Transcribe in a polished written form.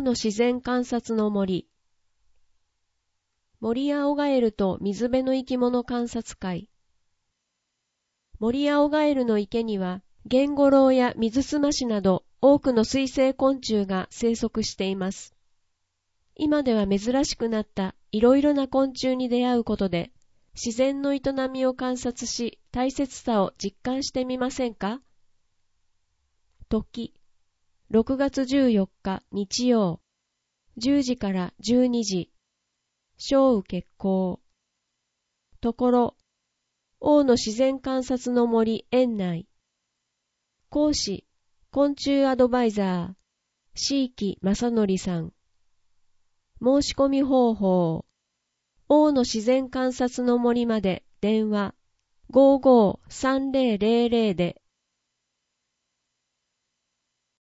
王の自然観察の森。モリアオガエルと水辺の生き物観察会。モリアオガエルの池には、ゲンゴロウや水すましなど多くの水生昆虫が生息しています。今では珍しくなったいろいろな昆虫に出会うことで、自然の営みを観察し、大切さを実感してみませんか？時、6月14日日曜、10時から12時、小雨決行。ところ、王の自然観察の森園内。講師、昆虫アドバイザー、椎木正則さん。申し込み方法、王の自然観察の森まで電話 553000 で